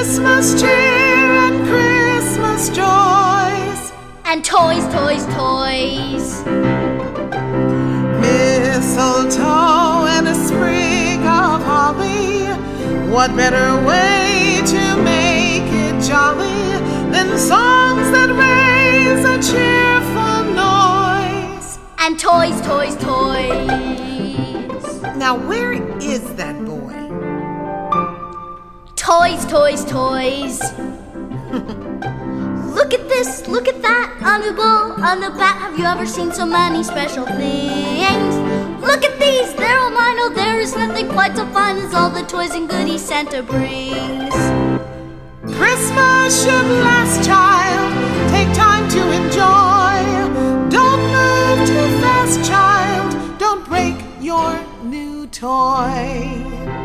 Christmas cheer and Christmas joys. And toys, toys, toys. Mistletoe and a sprig of holly. What better way to make it jolly than songs that raise a cheerful noise? And toys, toys, toys. Now where is that boy? Toys, toys, toys. Look at this, look at that, on the bull, on the bat. Have you ever seen so many special things? Look at these, they're all mine. Oh, there is nothing quite so fine as all the toys and goodies Santa brings. Christmas should last, child. Take time to enjoy. Don't move too fast, child. Don't break your new toy.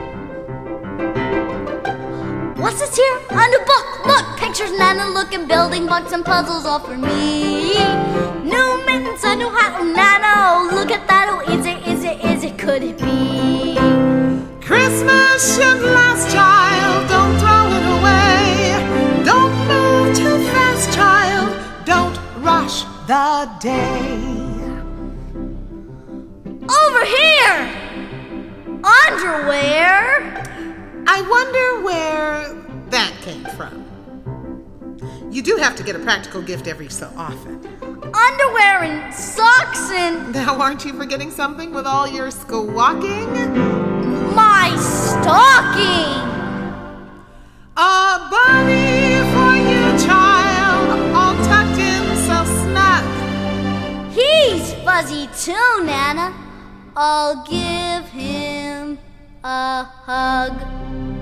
What's this here on the book? Look, pictures, Nana, look, and building blocks and puzzles all for me. New mittens, a new hat, oh, Nana, oh, look at that, oh, is it, could it be? Christmas should last, child. Don't throw it away. Don't move too fast, child. Don't rush the day. Over here! Underwear? I wonder where that came from. You do have to get a practical gift every so often. Underwear and socks and... Now, aren't you forgetting something with all your squawking? my stocking! A bunny for you, child, all tucked in so snug. He's fuzzy too, Nana. I'll give him a hug.